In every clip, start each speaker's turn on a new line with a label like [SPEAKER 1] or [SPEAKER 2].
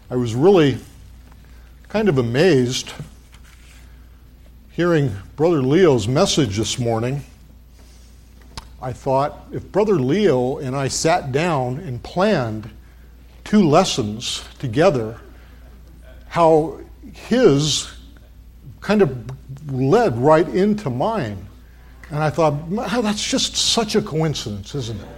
[SPEAKER 1] I was really kind of amazed hearing Brother Leo's message this morning. I thought, if Brother Leo and I sat down and planned 2 lessons together, how his kind of led right into mine. And I thought, wow, that's just such a coincidence, isn't it?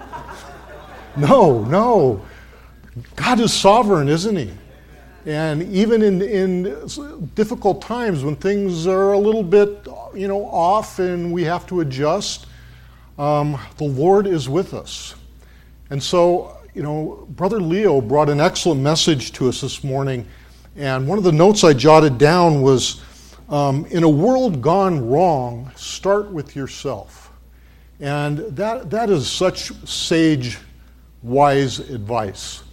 [SPEAKER 1] No. God is sovereign, isn't he? And even in difficult times when things are a little bit, off and we have to adjust, the Lord is with us. And so, Brother Leo brought an excellent message to us this morning. And one of the notes I jotted down was, in a world gone wrong, start with yourself. And that is such sage, wise advice.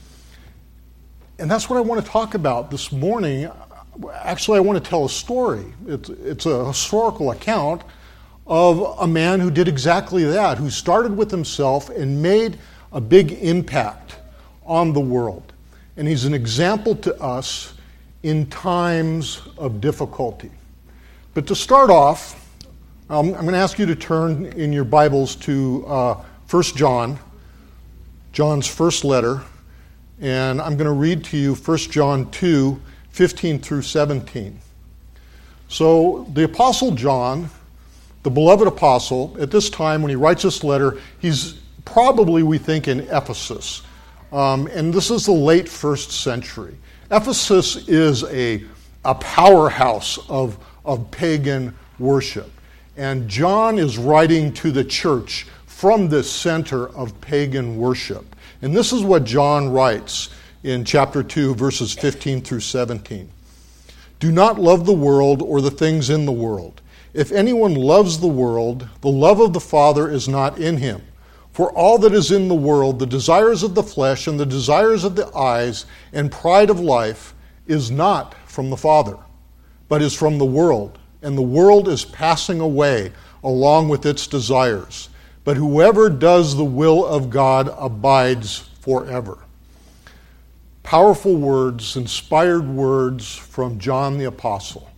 [SPEAKER 1] And that's what I want to talk about this morning. Actually, I want to tell a story. It's a historical account of a man who did exactly that, who started with himself and made a big impact on the world. And he's an example to us in times of difficulty. But to start off, I'm going to ask you to turn in your Bibles to 1 John, John's first letter. And I'm going to read to you 1 John 2, 15 through 17. So the Apostle John, the beloved apostle, at this time when he writes this letter, he's probably, we think, in Ephesus. And this is the late 1st century. Ephesus is a powerhouse of pagan worship. And John is writing to the church from this center of pagan worship. And this is what John writes in chapter 2, verses 15 through 17. Do not love the world or the things in the world. If anyone loves the world, the love of the Father is not in him. For all that is in the world, the desires of the flesh and the desires of the eyes and pride of life, is not from the Father, but is from the world. And the world is passing away along with its desires. But whoever does the will of God abides forever. Powerful words, inspired words from John the Apostle.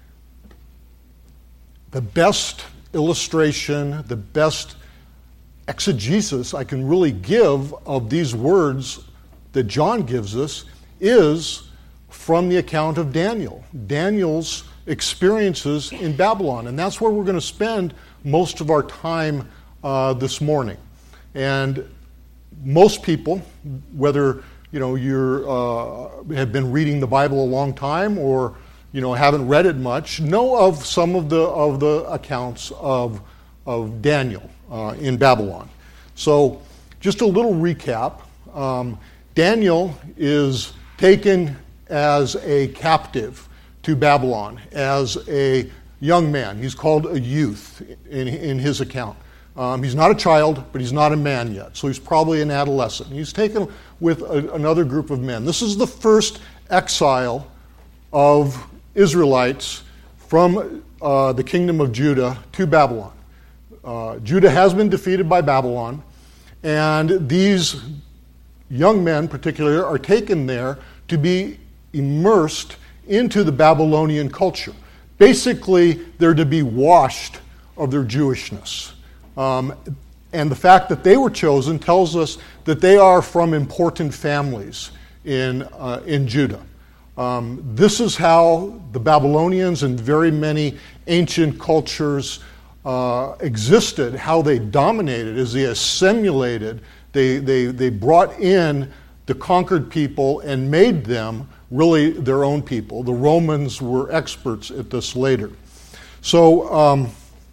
[SPEAKER 1] The best illustration, the best exegesis I can really give of these words that John gives us is from the account of Daniel. Daniel's experiences in Babylon. And that's where we're going to spend most of our time this morning. And most people, whether you have been reading the Bible a long time or haven't read it much, know of some of the accounts of Daniel in Babylon. So just a little recap. Daniel is taken as a captive to Babylon as a young man. He's called a youth in his account. He's not a child, but he's not a man yet. So he's probably an adolescent. He's taken with another group of men. This is the first exile of Israelites from the kingdom of Judah to Babylon. Judah has been defeated by Babylon, and these young men particularly are taken there to be immersed into the Babylonian culture. Basically, they're to be washed of their Jewishness. And the fact that they were chosen tells us that they are from important families in Judah. This is how the Babylonians and very many ancient cultures existed, how they dominated, as they assimilated. They brought in the conquered people and made them really their own people. The Romans were experts at this later. So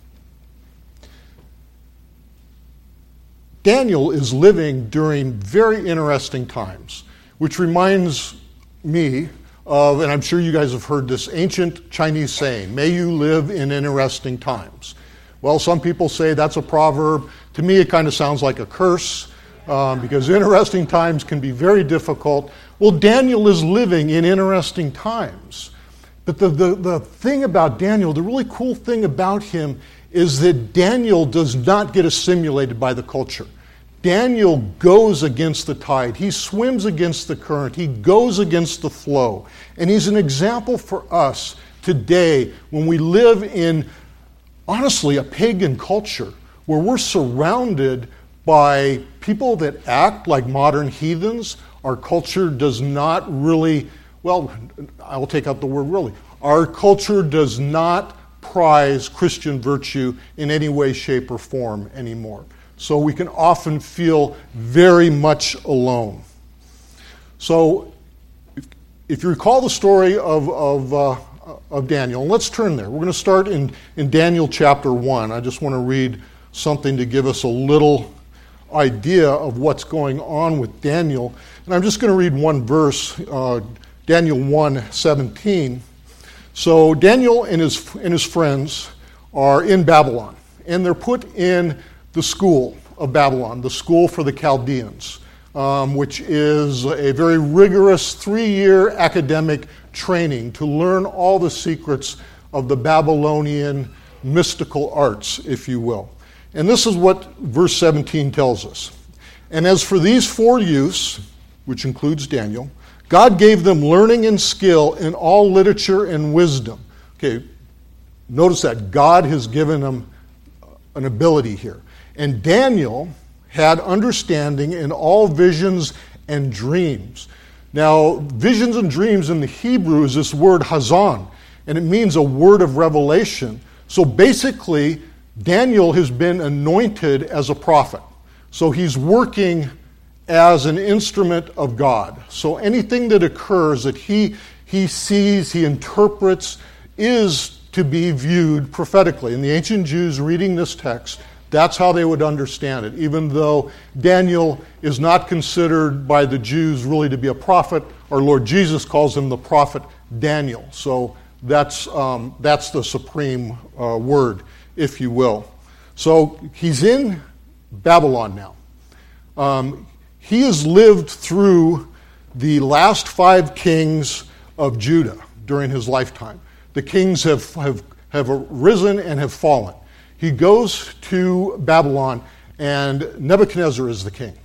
[SPEAKER 1] Daniel is living during very interesting times, which reminds me of, and I'm sure you guys have heard this ancient Chinese saying, may you live in interesting times. Well, some people say that's a proverb. To me, it kind of sounds like a curse, because interesting times can be very difficult. Well, Daniel is living in interesting times. But the thing about Daniel, the really cool thing about him, is that Daniel does not get assimilated by the culture. Daniel goes against the tide. He swims against the current. He goes against the flow. And he's an example for us today when we live in, honestly, a pagan culture where we're surrounded by people that act like modern heathens. Our culture does not really, well, I will take out the word really. Our culture does not prize Christian virtue in any way, shape, or form anymore. So we can often feel very much alone. So if you recall the story of Daniel, and let's turn there. We're going to start in Daniel chapter 1. I just want to read something to give us a little idea of what's going on with Daniel. And I'm just going to read one verse, Daniel 1:17. So Daniel and his friends are in Babylon, and they're put in the school of Babylon, the school for the Chaldeans, which is a very rigorous 3-year academic training to learn all the secrets of the Babylonian mystical arts, if you will. And this is what verse 17 tells us. And as for these 4 youths, which includes Daniel, God gave them learning and skill in all literature and wisdom. Okay, notice that God has given them an ability here. And Daniel had understanding in all visions and dreams. Now, visions and dreams in the Hebrew is this word hazan, and it means a word of revelation. So basically, Daniel has been anointed as a prophet. So he's working as an instrument of God. So anything that occurs that he sees, he interprets, is to be viewed prophetically. And the ancient Jews reading this text, that's how they would understand it, even though Daniel is not considered by the Jews really to be a prophet. Our Lord Jesus calls him the prophet Daniel. So that's the supreme word, if you will. So he's in Babylon now. He has lived through the last 5 kings of Judah during his lifetime. The kings have arisen and have fallen. He goes to Babylon, and Nebuchadnezzar is the king.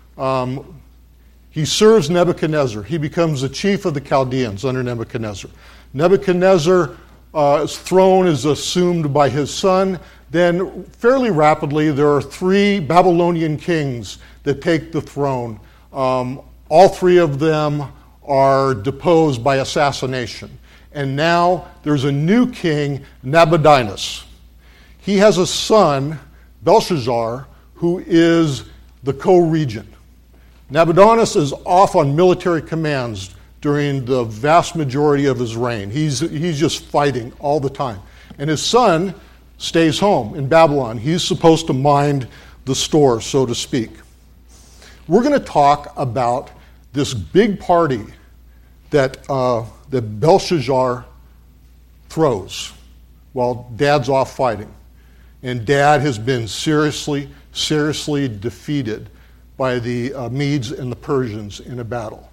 [SPEAKER 1] He serves Nebuchadnezzar. He becomes the chief of the Chaldeans under Nebuchadnezzar. Nebuchadnezzar's throne is assumed by his son. Then, fairly rapidly, there are 3 Babylonian kings that take the throne. All 3 of them are deposed by assassination. And now there's a new king, Nabonidus. He has a son, Belshazzar, who is the co-regent. Nabonidus is off on military commands during the vast majority of his reign. He's just fighting all the time. And his son stays home in Babylon. He's supposed to mind the store, so to speak. We're going to talk about this big party that Belshazzar throws while Dad's off fighting. And Dad has been seriously defeated by the Medes and the Persians in a battle.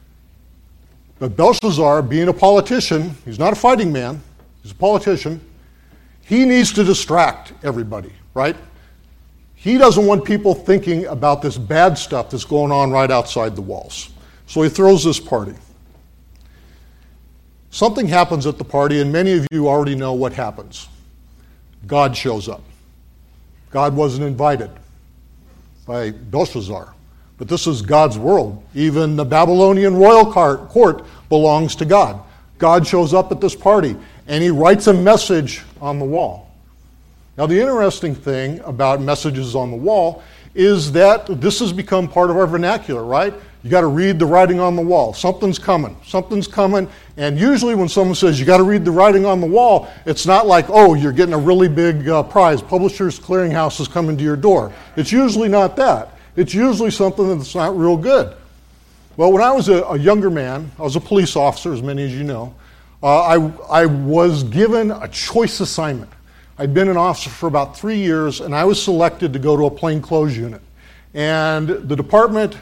[SPEAKER 1] But Belshazzar, being a politician, he's not a fighting man, he's a politician, he needs to distract everybody, right? He doesn't want people thinking about this bad stuff that's going on right outside the walls. So he throws this party. Something happens at the party, and many of you already know what happens. God shows up. God wasn't invited by Belshazzar, but this is God's world. Even the Babylonian royal court belongs to God. God shows up at this party, and he writes a message on the wall. Now, the interesting thing about messages on the wall is that this has become part of our vernacular, right? You got to read the writing on the wall. Something's coming. And usually when someone says you got to read the writing on the wall, it's not like, oh, you're getting a really big prize. Publishers Clearinghouse is coming to your door. It's usually not that. It's usually something that's not real good. Well, when I was a younger man, I was a police officer, as many as you know, I was given a choice assignment. I'd been an officer for about 3 years, and I was selected to go to a plainclothes unit. And the department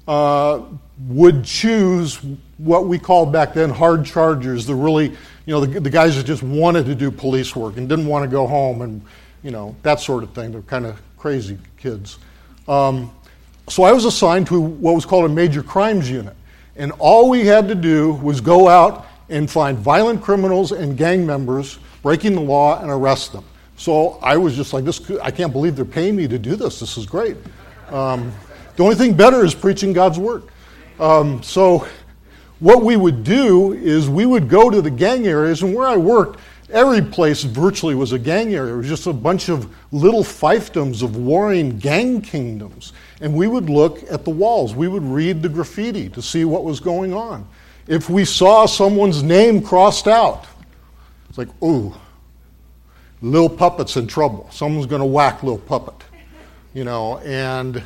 [SPEAKER 1] would choose what we called back then hard chargers, the guys that just wanted to do police work and didn't want to go home and, that sort of thing. They're kind of crazy kids. So I was assigned to what was called a major crimes unit. And all we had to do was go out and find violent criminals and gang members breaking the law and arrest them. So I was just like, I can't believe they're paying me to do this. This is great. The only thing better is preaching God's word. So what we would do is we would go to the gang areas, and where I worked, every place virtually was a gang area. It was just a bunch of little fiefdoms of warring gang kingdoms. And we would look at the walls. We would read the graffiti to see what was going on. If we saw someone's name crossed out, it's like, ooh, Lil Puppet's in trouble. Someone's going to whack Lil Puppet. And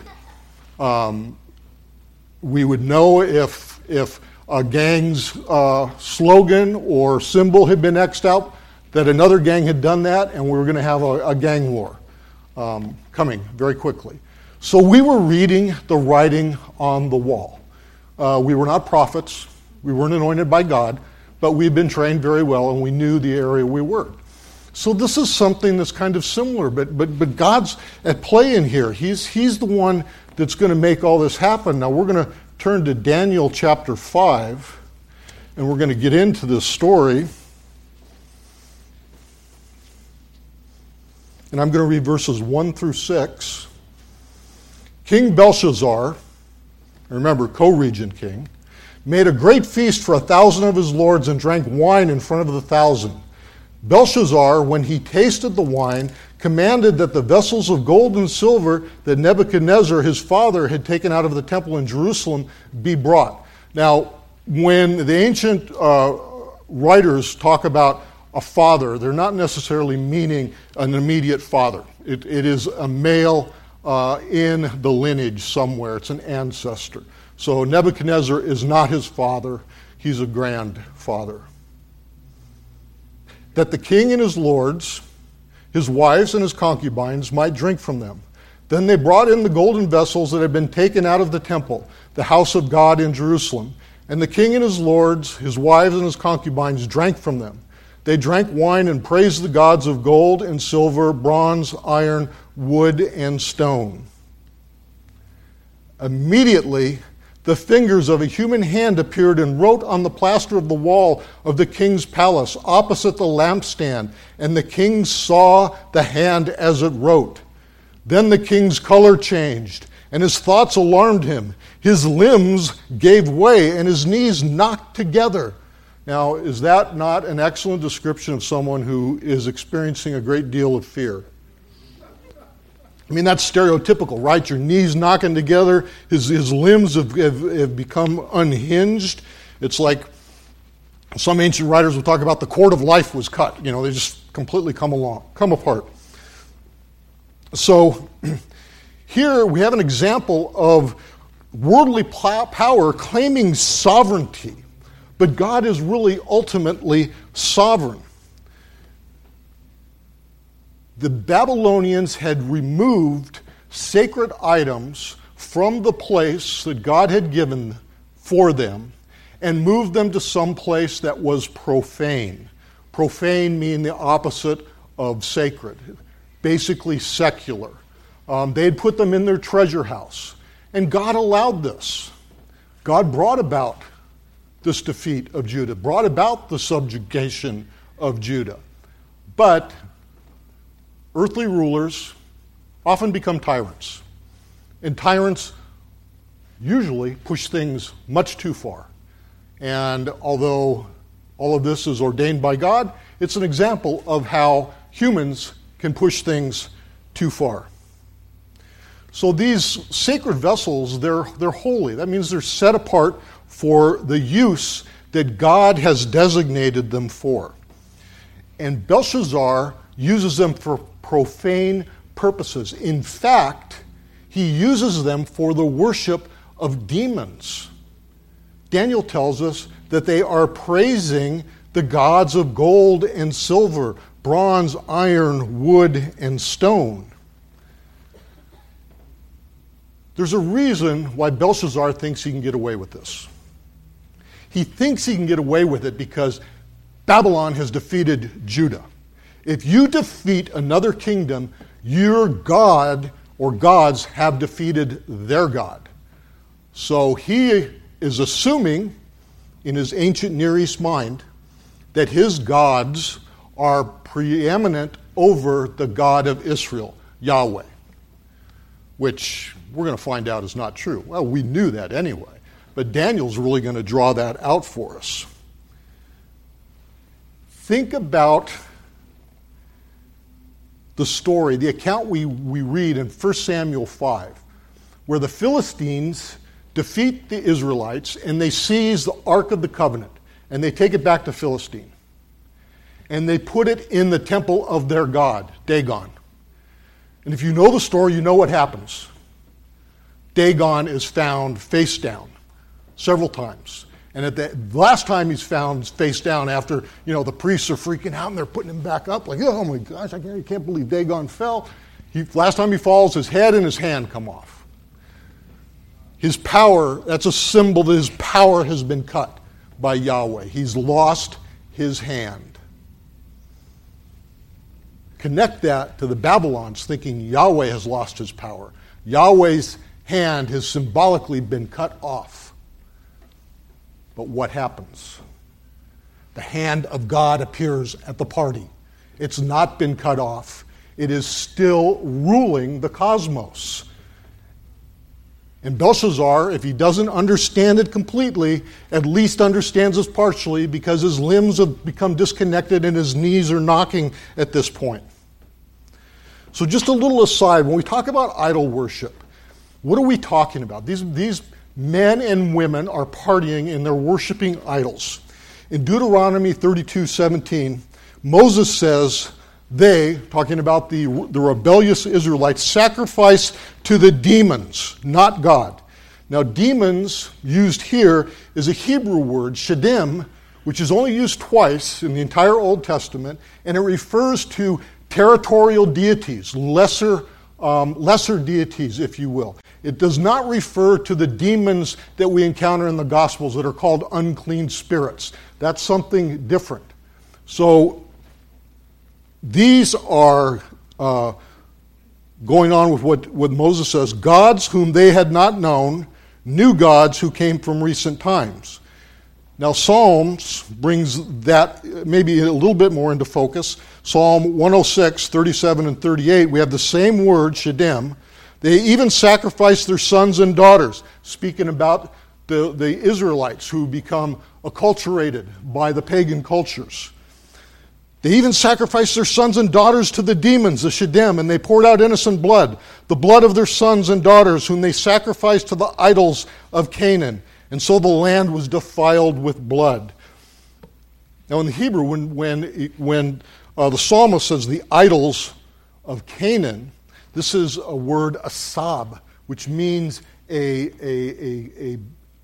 [SPEAKER 1] we would know if a gang's slogan or symbol had been X'd out, that another gang had done that, and we were going to have a gang war coming very quickly. So we were reading the writing on the wall. We were not prophets. We weren't anointed by God, but we'd been trained very well, and we knew the area we worked. So this is something that's kind of similar, but God's at play in here. He's the one that's going to make all this happen. Now we're going to turn to Daniel chapter 5, and we're going to get into this story. And I'm going to read verses 1 through 6. King Belshazzar, remember, co-regent king, made a great feast for 1,000 of his lords and drank wine in front of the 1,000. Belshazzar, when he tasted the wine, commanded that the vessels of gold and silver that Nebuchadnezzar, his father, had taken out of the temple in Jerusalem be brought. Now, when the ancient writers talk about a father, they're not necessarily meaning an immediate father. It is a male in the lineage somewhere. It's an ancestor. So Nebuchadnezzar is not his father. He's a grandfather. That the king and his lords, his wives and his concubines might drink from them. Then they brought in the golden vessels that had been taken out of the temple, the house of God in Jerusalem. And the king and his lords, his wives and his concubines drank from them. They drank wine and praised the gods of gold and silver, bronze, iron, wood, and stone. Immediately, the fingers of a human hand appeared and wrote on the plaster of the wall of the king's palace opposite the lampstand, and the king saw the hand as it wrote. Then the king's color changed, and his thoughts alarmed him. His limbs gave way, and his knees knocked together. Now, is that not an excellent description of someone who is experiencing a great deal of fear? I mean, that's stereotypical, right? Your knees knocking together, his limbs have become unhinged. It's like some ancient writers will talk about the cord of life was cut. They just completely come apart. So here we have an example of worldly power claiming sovereignty. But God is really ultimately sovereign. The Babylonians had removed sacred items from the place that God had given for them and moved them to some place that was profane. Profane meaning the opposite of sacred, basically secular. They had put them in their treasure house. And God allowed this. God brought about this defeat of Judah, brought about the subjugation of Judah. But earthly rulers often become tyrants. And tyrants usually push things much too far. And although all of this is ordained by God, it's an example of how humans can push things too far. So these sacred vessels, they're holy. That means they're set apart for the use that God has designated them for. And Belshazzar uses them for profane purposes. In fact, he uses them for the worship of demons. Daniel tells us that they are praising the gods of gold and silver, bronze, iron, wood, and stone. There's a reason why Belshazzar thinks he can get away with this. He thinks he can get away with it because Babylon has defeated Judah. If you defeat another kingdom, your God or gods have defeated their God. So he is assuming in his ancient Near East mind that his gods are preeminent over the God of Israel, Yahweh, which we're going to find out is not true. Well, we knew that anyway, but Daniel's really going to draw that out for us. Think about the story, the account we read in 1 Samuel 5, where the Philistines defeat the Israelites and they seize the Ark of the Covenant and they take it back to Philistine. And they put it in the temple of their god, Dagon. And if you know the story, you know what happens. Dagon is found face down several times. And at the last time he's found face down after, the priests are freaking out and they're putting him back up, like, oh my gosh, I can't believe Dagon fell. Last time he falls, his head and his hand come off. His power, that's a symbol that his power has been cut by Yahweh. He's lost his hand. Connect that to the Babylons thinking Yahweh has lost his power. Yahweh's hand has symbolically been cut off. But what happens? The hand of God appears at the party. It's not been cut off. It is still ruling the cosmos. And Belshazzar, if he doesn't understand it completely, at least understands it partially because his limbs have become disconnected and his knees are knocking at this point. So just a little aside, when we talk about idol worship, what are we talking about? These men and women are partying and they're worshiping idols. In Deuteronomy 32:17, Moses says they, talking about the rebellious Israelites, sacrifice to the demons, not God. Now, demons used here is a Hebrew word, shadim, which is only used twice in the entire Old Testament, and it refers to territorial deities, lesser deities, if you will. It does not refer to the demons that we encounter in the Gospels that are called unclean spirits. That's something different. So these are going on with what Moses says, gods whom they had not known, new gods who came from recent times. Now Psalms brings that maybe a little bit more into focus. Psalm 106, 37 and 38, we have the same word, shadim. They even sacrifice their sons and daughters, speaking about the Israelites who become acculturated by the pagan cultures. They even sacrificed their sons and daughters to the demons, the shadim, and they poured out innocent blood, the blood of their sons and daughters, whom they sacrificed to the idols of Canaan. And so the land was defiled with blood. Now in the Hebrew, when the psalmist says the idols of Canaan, this is a word asab, which means a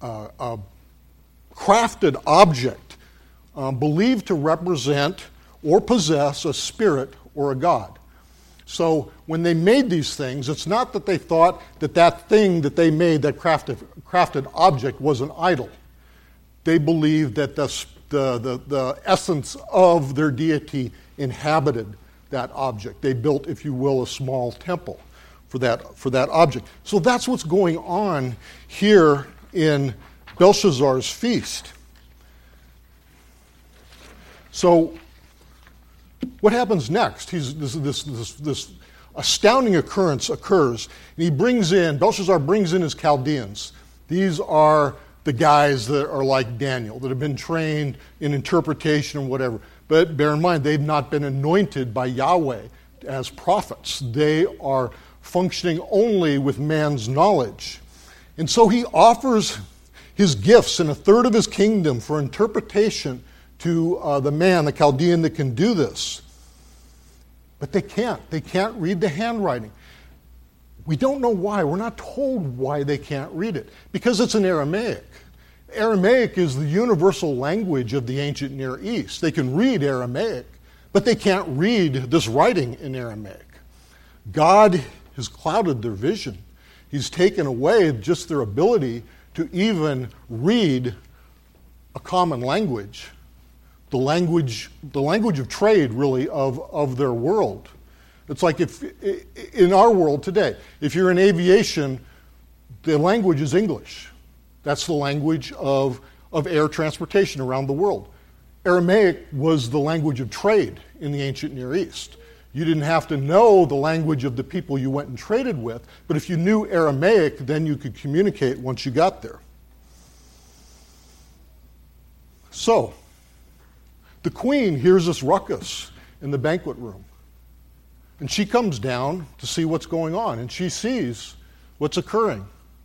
[SPEAKER 1] crafted object believed to represent or possess a spirit or a god. So when they made these things, it's not that they thought that thing that they made, that crafted object, was an idol. They believed that the essence of their deity inhabited that object. They built, if you will, a small temple for that object. So that's what's going on here in Belshazzar's feast. So what happens next? This astounding occurrence occurs, and Belshazzar brings in his Chaldeans. These are the guys that are like Daniel, that have been trained in interpretation and whatever. But bear in mind, they've not been anointed by Yahweh as prophets. They are functioning only with man's knowledge. And so he offers his gifts and a third of his kingdom for interpretation to the man, the Chaldean, that can do this. But they can't. They can't read the handwriting. We don't know why. We're not told why they can't read it. Because it's in Aramaic. Aramaic is the universal language of the ancient Near East. They can read Aramaic, but they can't read this writing in Aramaic. God has clouded their vision. He's taken away just their ability to even read a common language. The language of trade, really, of their world. It's like if in our world today, if you're in aviation, the language is English. That's the language of air transportation around the world. Aramaic was the language of trade in the ancient Near East. You didn't have to know the language of the people you went and traded with, but if you knew Aramaic, then you could communicate once you got there. So, the queen hears this ruckus in the banquet room. And she comes down to see what's going on, and she sees what's occurring.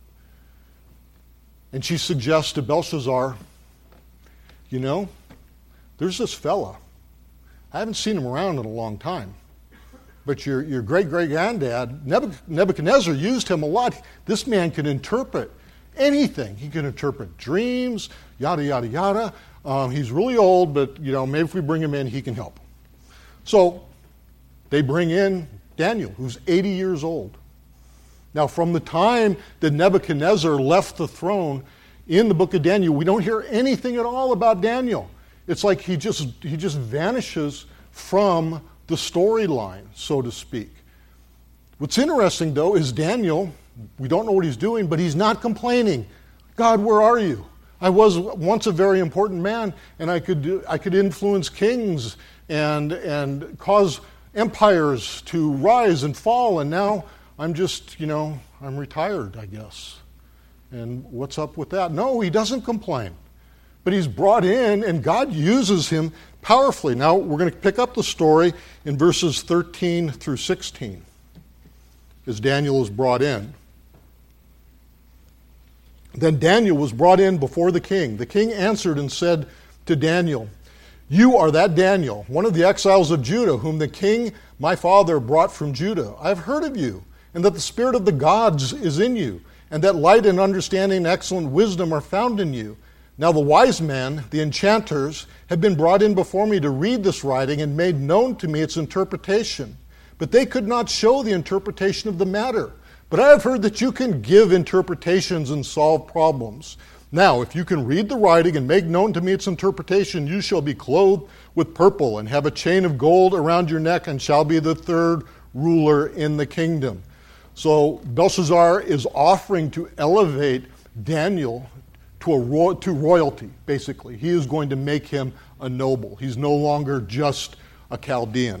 [SPEAKER 1] And she suggests to Belshazzar, you know, there's this fella. I haven't seen him around in a long time. But your great-great-granddad, Nebuchadnezzar, used him a lot. This man can interpret anything. He can interpret dreams, yada, yada, yada. He's really old, but, you know, maybe if we bring him in, he can help. So they bring in Daniel, who's 80 years old. Now, from the time that Nebuchadnezzar left the throne in the book of Daniel, we don't hear anything at all about Daniel. It's like he just vanishes from the storyline, so to speak. What's interesting, though, is Daniel, we don't know what he's doing, but he's not complaining. God, where are you? I was once a very important man, and I could influence kings and cause empires to rise and fall, and now I'm just, I'm retired, I guess. And what's up with that? No, he doesn't complain. But he's brought in, and God uses him powerfully. Now, we're going to pick up the story in verses 13 through 16, as Daniel is brought in. Then Daniel was brought in before the king. The king answered and said to Daniel, "You are that Daniel, one of the exiles of Judah, whom the king, my father, brought from Judah. I have heard of you, and that the spirit of the gods is in you, and that light and understanding and excellent wisdom are found in you. Now the wise men, the enchanters, have been brought in before me to read this writing and made known to me its interpretation. But they could not show the interpretation of the matter. But I have heard that you can give interpretations and solve problems. Now, if you can read the writing and make known to me its interpretation, you shall be clothed with purple and have a chain of gold around your neck and shall be the third ruler in the kingdom." So Belshazzar is offering to elevate Daniel to royalty, basically. He is going to make him a noble. He's no longer just a Chaldean.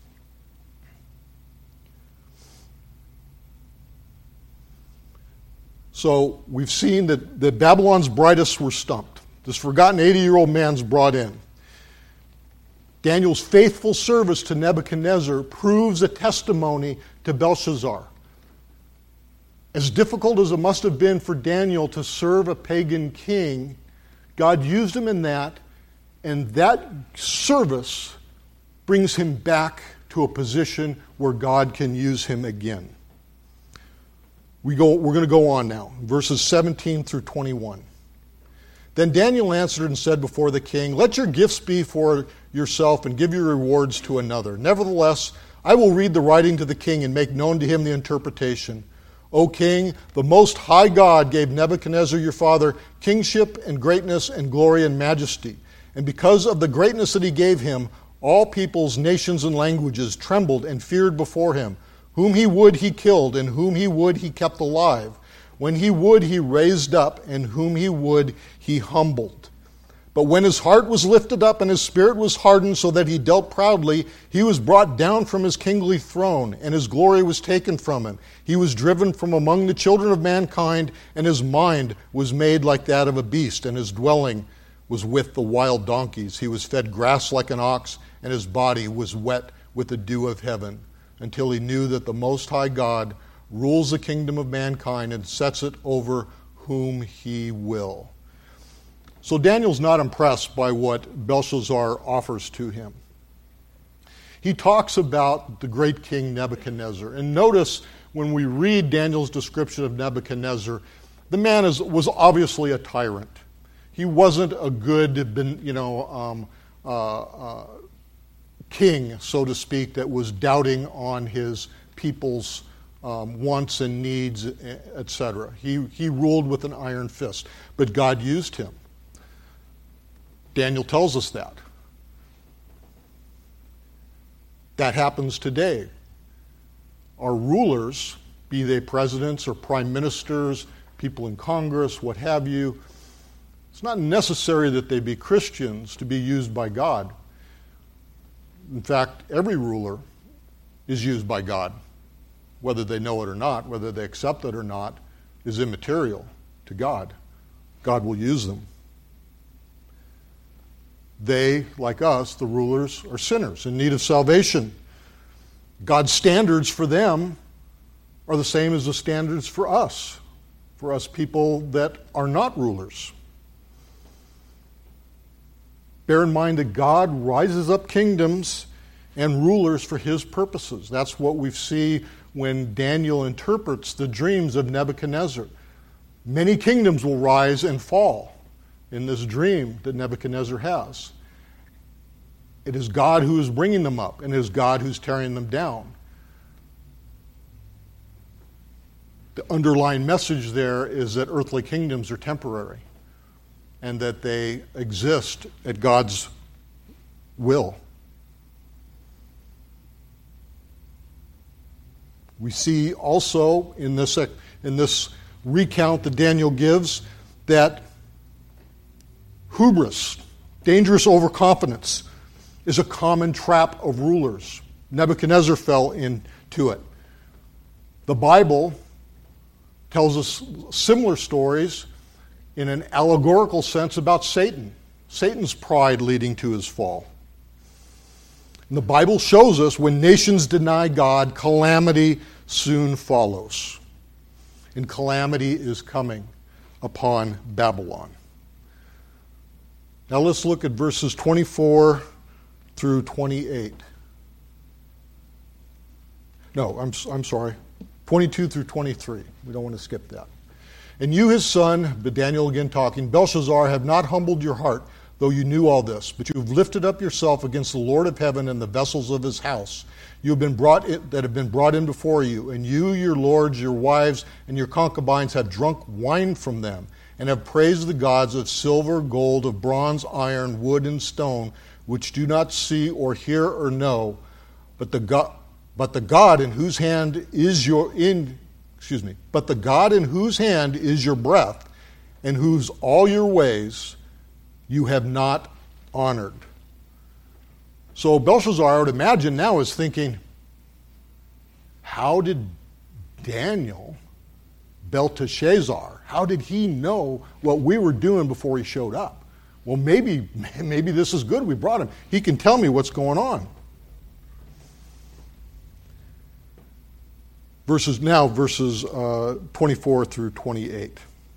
[SPEAKER 1] So we've seen that Babylon's brightest were stumped. This forgotten 80-year-old man's brought in. Daniel's faithful service to Nebuchadnezzar proves a testimony to Belshazzar. As difficult as it must have been for Daniel to serve a pagan king, God used him in that, and that service brings him back to a position where God can use him again. We're going to go on now, verses 17 through 21. Then Daniel answered and said before the king, "Let your gifts be for yourself and give your rewards to another. Nevertheless, I will read the writing to the king and make known to him the interpretation. O king, the Most High God gave Nebuchadnezzar your father kingship and greatness and glory and majesty. And because of the greatness that he gave him, all peoples, nations, and languages trembled and feared before him. Whom he would, he killed, and whom he would, he kept alive. When he would, he raised up, and whom he would, he humbled. But when his heart was lifted up and his spirit was hardened so that he dealt proudly, he was brought down from his kingly throne, and his glory was taken from him. He was driven from among the children of mankind, and his mind was made like that of a beast, and his dwelling was with the wild donkeys. He was fed grass like an ox, and his body was wet with the dew of heaven, until he knew that the Most High God rules the kingdom of mankind and sets it over whom he will." So Daniel's not impressed by what Belshazzar offers to him. He talks about the great king Nebuchadnezzar. And notice when we read Daniel's description of Nebuchadnezzar, the man was obviously a tyrant. He wasn't a good, king, so to speak, that was doubting on his people's wants and needs, etc. He ruled with an iron fist, but God used him. Daniel tells us that. That happens today. are rulers, be they presidents or prime ministers, people in Congress, what have you, it's not necessary that they be Christians to be used by God. In fact, every ruler is used by God. Whether they know it or not, whether they accept it or not, is immaterial to God. God will use them. They, like us, the rulers, are sinners in need of salvation. God's standards for them are the same as the standards for us people that are not rulers. Bear in mind that God rises up kingdoms and rulers for his purposes. That's what we see when Daniel interprets the dreams of Nebuchadnezzar. Many kingdoms will rise and fall in this dream that Nebuchadnezzar has. It is God who is bringing them up, and it is God who's tearing them down. The underlying message there is that earthly kingdoms are temporary and that they exist at God's will. We see also in this recount that Daniel gives that hubris, dangerous overconfidence, is a common trap of rulers. Nebuchadnezzar fell into it. The Bible tells us similar stories in an allegorical sense about Satan. Satan's pride leading to his fall. And the Bible shows us when nations deny God, calamity soon follows. And calamity is coming upon Babylon. Now let's look at verses 24 through 28. No, I'm sorry. 22 through 23. We don't want to skip that. And you, his son, but Daniel again talking, Belshazzar, have not humbled your heart, though you knew all this, but you have lifted up yourself against the Lord of heaven and the vessels of his house. You have been that have been brought in before you, and you, your lords, your wives, and your concubines have drunk wine from them, and have praised the gods of silver, gold, of bronze, iron, wood, and stone, which do not see or hear or know, but the God in whose hand is your breath, and whose all your ways you have not honored. So Belshazzar, I would imagine now, is thinking, how did Daniel, Belteshazzar, how did he know what we were doing before he showed up? Well, maybe this is good. We brought him. He can tell me what's going on. Verses 24 through 28.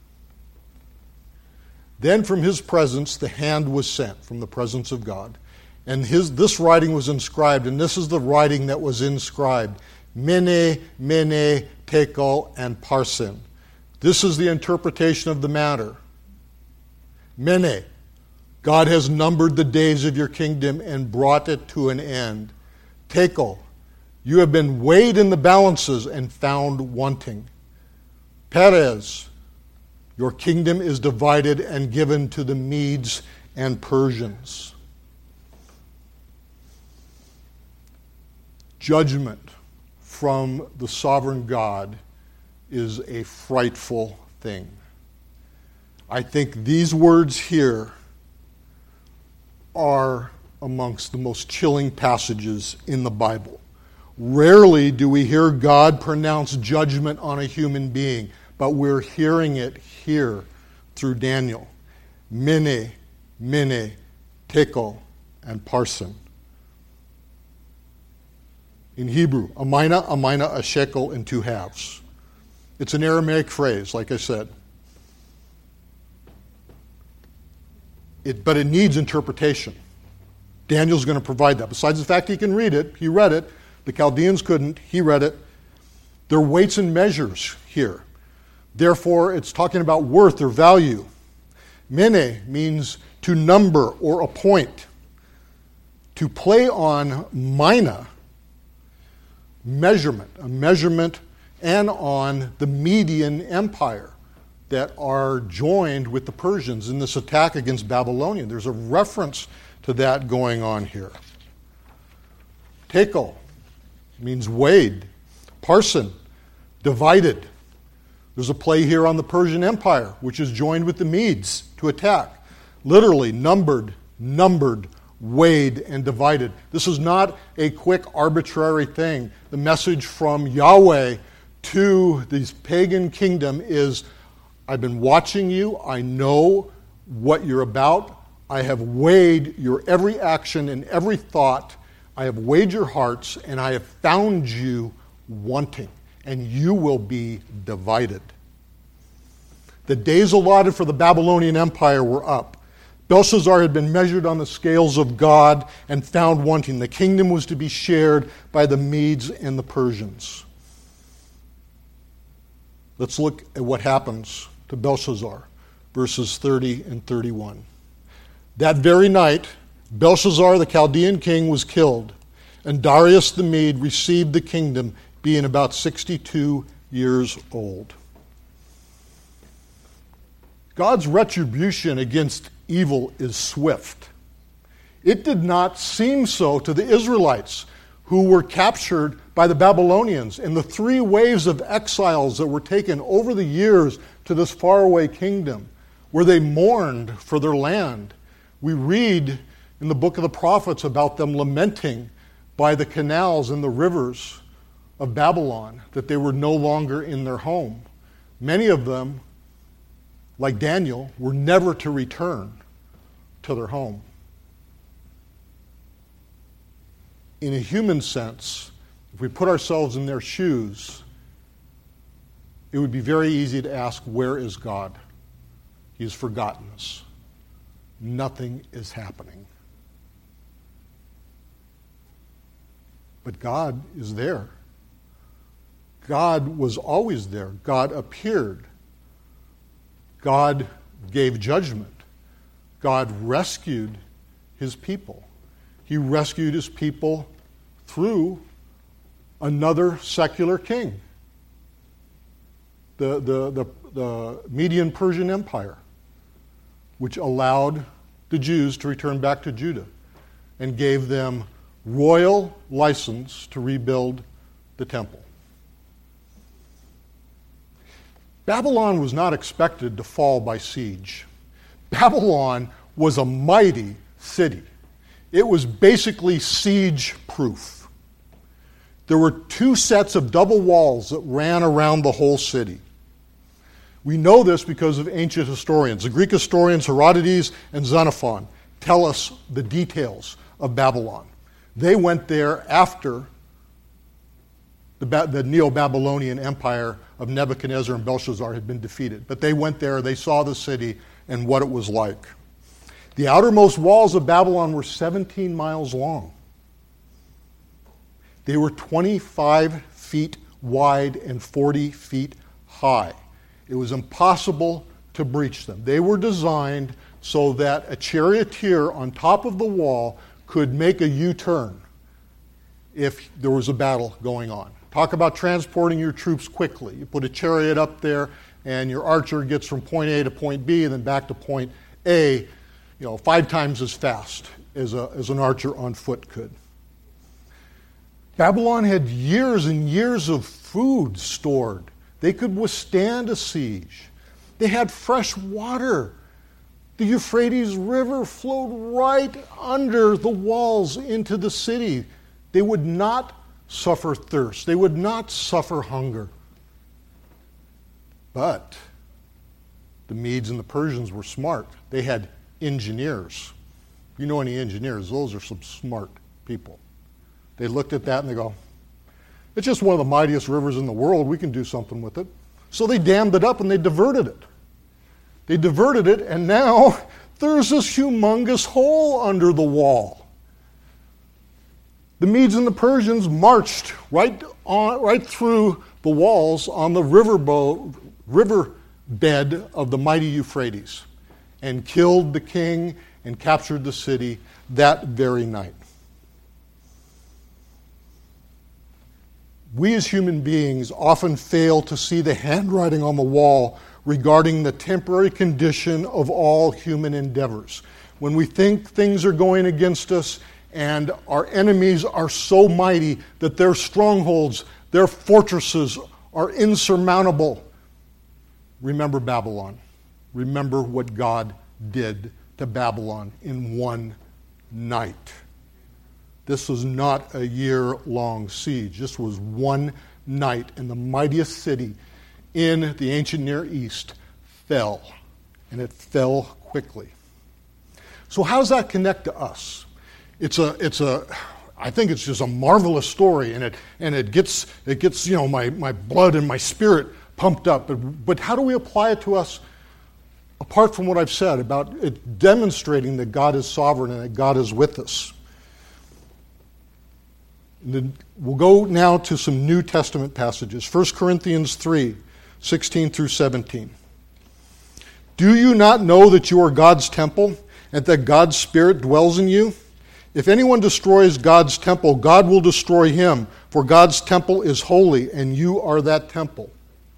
[SPEAKER 1] Then from his presence the hand was sent, from the presence of God. And this writing was inscribed, and this is the writing that was inscribed. Mene, Mene, Tekel, and Parsin. This is the interpretation of the matter. Mene, God has numbered the days of your kingdom and brought it to an end. Tekel, you have been weighed in the balances and found wanting. Perez, your kingdom is divided and given to the Medes and Persians. Judgment from the sovereign God is a frightful thing. I think these words here are amongst the most chilling passages in the Bible. Rarely do we hear God pronounce judgment on a human being, but we're hearing it here through Daniel. Mene, Mene, Tekel, and Parsin. In Hebrew, a mina, a shekel, and 2 halves. It's an Aramaic phrase, like I said. But it needs interpretation. Daniel's going to provide that. Besides the fact he can read it, he read it. The Chaldeans couldn't, he read it. There are weights and measures here. Therefore, it's talking about worth or value. Mene means to number or appoint. To play on mina, measurement, a measurement, and on the Median Empire that are joined with the Persians in this attack against Babylonia. There's a reference to that going on here. Tekel means weighed. Parsin, divided. There's a play here on the Persian Empire, which is joined with the Medes to attack. Literally numbered, weighed, and divided. This is not a quick, arbitrary thing. The message from Yahweh to this pagan kingdom is, I've been watching you. I know what you're about. I have weighed your every action and every thought. I have weighed your hearts, and I have found you wanting, and you will be divided. The days allotted for the Babylonian Empire were up. Belshazzar had been measured on the scales of God and found wanting. The kingdom was to be shared by the Medes and the Persians. Let's look at what happens to Belshazzar, verses 30 and 31. That very night, Belshazzar, the Chaldean king, was killed, and Darius the Mede received the kingdom, being about 62 years old. God's retribution against evil is swift. It did not seem so to the Israelites, who were captured by the Babylonians in the 3 waves of exiles that were taken over the years to this faraway kingdom, where they mourned for their land. We read in the book of the prophets about them lamenting by the canals and the rivers of Babylon that they were no longer in their home. Many of them, like Daniel, were never to return to their home. In a human sense, if we put ourselves in their shoes, it would be very easy to ask, where is God? He's forgotten us. Nothing is happening. But God is there. God was always there. God appeared. God gave judgment. God rescued his people. He rescued his people through another secular king, the Median Persian Empire, which allowed the Jews to return back to Judah and gave them royal license to rebuild the temple. Babylon was not expected to fall by siege. Babylon was a mighty city. It was basically siege-proof. There were 2 sets of double walls that ran around the whole city. We know this because of ancient historians. The Greek historians Herodotus and Xenophon tell us the details of Babylon. They went there after the Neo-Babylonian Empire of Nebuchadnezzar and Belshazzar had been defeated. But they went there, they saw the city and what it was like. The outermost walls of Babylon were 17 miles long. They were 25 feet wide and 40 feet high. It was impossible to breach them. They were designed so that a charioteer on top of the wall could make a U-turn if there was a battle going on. Talk about transporting your troops quickly. You put a chariot up there, and your archer gets from point A to point B and then back to point A, 5 times as fast as an archer on foot could. Babylon had years and years of food stored. They could withstand a siege. They had fresh water. The Euphrates River flowed right under the walls into the city. They would not suffer thirst. They would not suffer hunger. But the Medes and the Persians were smart. They had engineers. You know any engineers, those are some smart people. They looked at that and they go, it's just one of the mightiest rivers in the world. We can do something with it. So they dammed it up and they diverted it. They diverted it, and now there's this humongous hole under the wall. The Medes and the Persians marched right through the walls on the riverbed of the mighty Euphrates and killed the king and captured the city that very night. We as human beings often fail to see the handwriting on the wall regarding the temporary condition of all human endeavors. When we think things are going against us and our enemies are so mighty that their strongholds, Their fortresses are insurmountable. Remember Babylon. Remember what God did to Babylon in one night. This was not a year-long siege. This was one night, and the mightiest city in the ancient Near East fell, and it fell quickly. So how does that connect to us? I think it's just a marvelous story, and it gets my blood and my spirit pumped up. But how do we apply it to us? Apart from what I've said about it demonstrating that God is sovereign and that God is with us. And then we'll go now to some New Testament passages. 1 Corinthians 3, 16 through 17. Do you not know that you are God's temple and that God's Spirit dwells in you? If anyone destroys God's temple, God will destroy him, for God's temple is holy, and you are that temple.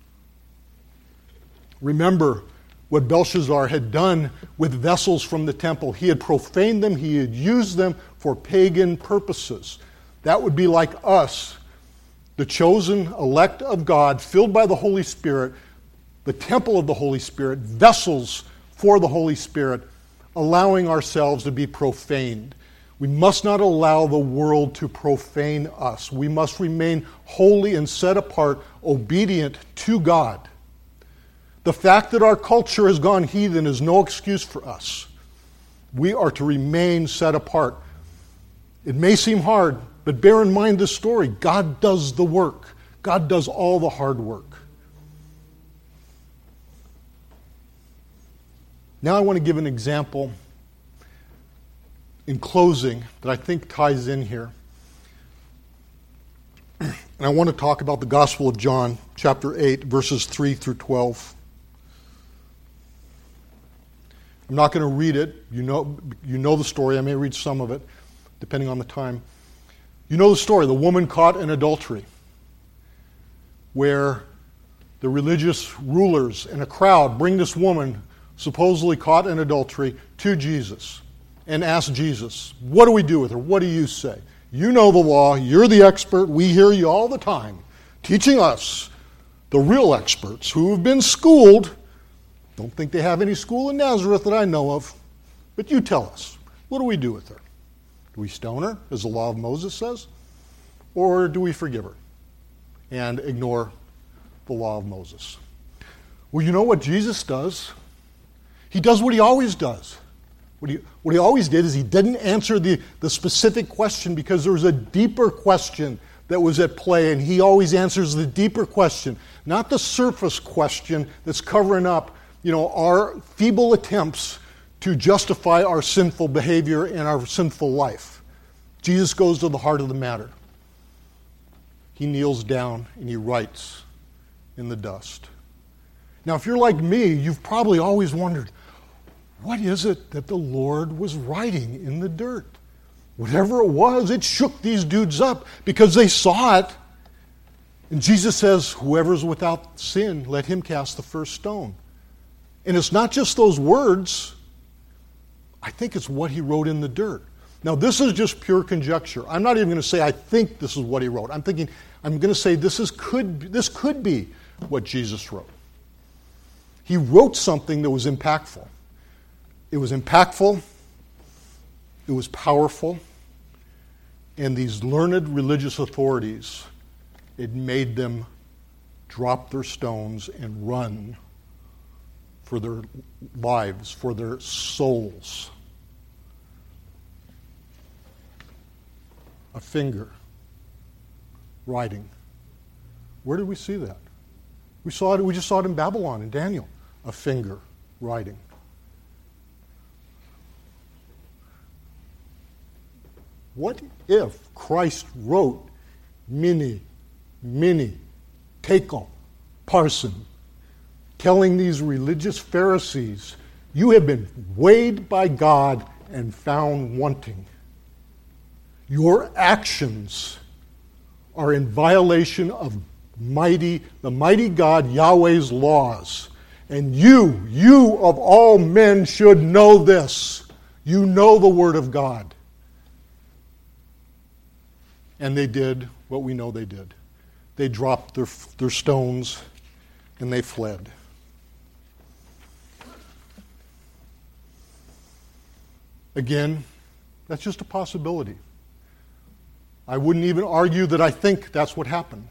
[SPEAKER 1] Remember what Belshazzar had done with vessels from the temple. He had profaned them, he had used them for pagan purposes. That would be like us, the chosen elect of God, filled by the Holy Spirit, the temple of the Holy Spirit, vessels for the Holy Spirit, allowing ourselves to be profaned. We must not allow the world to profane us. We must remain holy and set apart, obedient to God. The fact that our culture has gone heathen is no excuse for us. We are to remain set apart. It may seem hard, but bear in mind this story. God does the work. God does all the hard work. Now I want to give an example in closing that I think ties in here. And I want to talk about the Gospel of John, chapter 8, verses 3 through 12. I'm not going to read it. You know the story. I may read some of it, depending on the time. You know the story, the woman caught in adultery, where the religious rulers and a crowd bring this woman, supposedly caught in adultery, to Jesus and ask Jesus, what do we do with her? What do you say? You know the law. You're the expert. We hear you all the time teaching us, the real experts who have been schooled. Don't think they have any school in Nazareth that I know of. But you tell us, what do we do with her? Do we stone her, as the law of Moses says? Or do we forgive her and ignore the law of Moses? Well, you know what Jesus does? He does what he always does. What he always did is he didn't answer the specific question because there was a deeper question that was at play, and he always answers the deeper question, not the surface question that's covering up our feeble attempts to justify our sinful behavior and our sinful life. Jesus goes to the heart of the matter. He kneels down and he writes in the dust. Now, if you're like me, you've probably always wondered, what is it that the Lord was writing in the dirt? Whatever it was, it shook these dudes up because they saw it. And Jesus says, whoever's without sin, let him cast the first stone. And it's not just those words. I think it's what he wrote in the dirt. Now, this is just pure conjecture. I'm not even going to say I think this is what he wrote. I'm going to say this could be what Jesus wrote. He wrote something that was impactful. It was impactful. It was powerful. And these learned religious authorities, it made them drop their stones and run for their lives, for their souls. A finger writing. Where did we see that? We just saw it in Babylon, in Daniel. A finger writing. What if Christ wrote mini, tekel, parson, telling these religious Pharisees, you have been weighed by God and found wanting. Your actions are in violation of the mighty God Yahweh's laws. And you of all men should know this. You know the Word of God. And they did what we know they did. they dropped their stones and they fled. Again, that's just a possibility. I wouldn't even argue that I think that's what happened.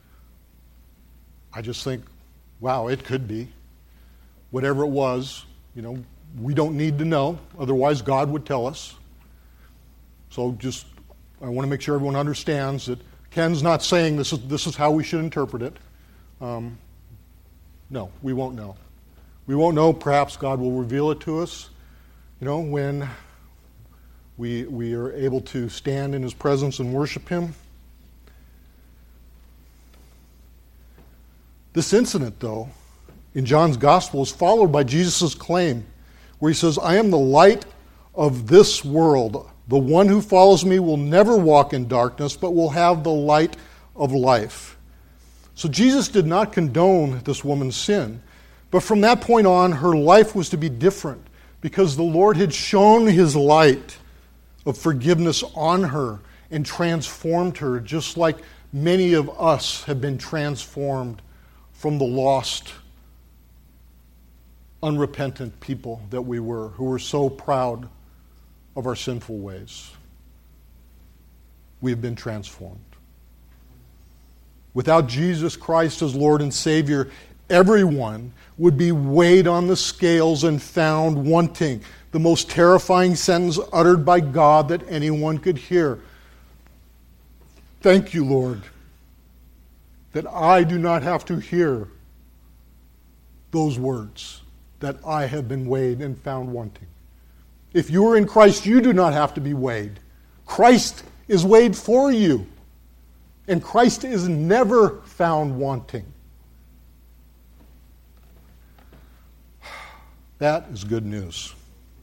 [SPEAKER 1] I just think, wow, it could be. Whatever it was, we don't need to know. Otherwise, God would tell us. So I want to make sure everyone understands that Ken's not saying this is how we should interpret it. No, we won't know. We won't know. Perhaps God will reveal it to us, when we are able to stand in His presence and worship Him. This incident, though, in John's Gospel is followed by Jesus' claim, where He says, I am the light of this world. The one who follows me will never walk in darkness, but will have the light of life. So Jesus did not condone this woman's sin, but from that point on, her life was to be different, because the Lord had shone His light of forgiveness on her and transformed her, just like many of us have been transformed from the lost, unrepentant people that we were, who were so proud of our sinful ways. We have been transformed. Without Jesus Christ as Lord and Savior, everyone would be weighed on the scales and found wanting. The most terrifying sentence uttered by God that anyone could hear. Thank you, Lord, that I do not have to hear those words, that I have been weighed and found wanting. If you are in Christ, you do not have to be weighed. Christ is weighed for you. And Christ is never found wanting. That is good news.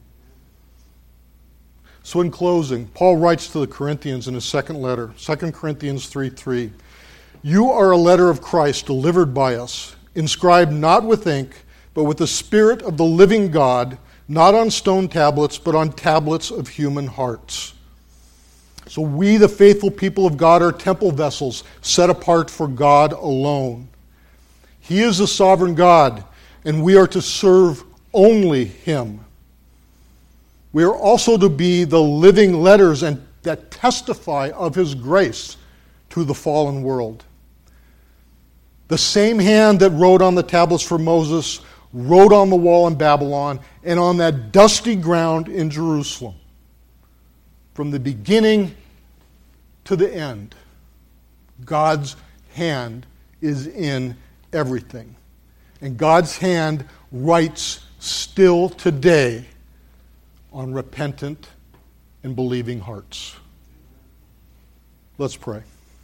[SPEAKER 1] So in closing, Paul writes to the Corinthians in his second letter, 2 Corinthians 3:3, you are a letter of Christ delivered by us, inscribed not with ink, but with the Spirit of the living God, not on stone tablets, but on tablets of human hearts. So we, the faithful people of God, are temple vessels set apart for God alone. He is the sovereign God, and we are to serve only Him. We are also to be the living letters that testify of His grace to the fallen world. The same hand that wrote on the tablets for Moses wrote on the wall in Babylon and on that dusty ground in Jerusalem. From the beginning to the end, God's hand is in everything. And God's hand writes still today on repentant and believing hearts. Let's pray.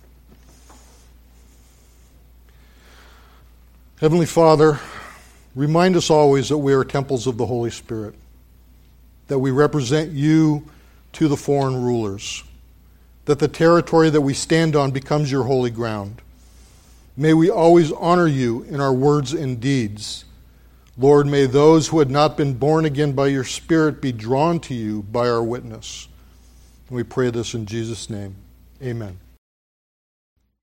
[SPEAKER 1] Heavenly Father, remind us always that we are temples of the Holy Spirit, that we represent you to the foreign rulers, that the territory that we stand on becomes your holy ground. May we always honor you in our words and deeds. Lord, may those who had not been born again by your Spirit be drawn to you by our witness. And we pray this in Jesus' name. Amen.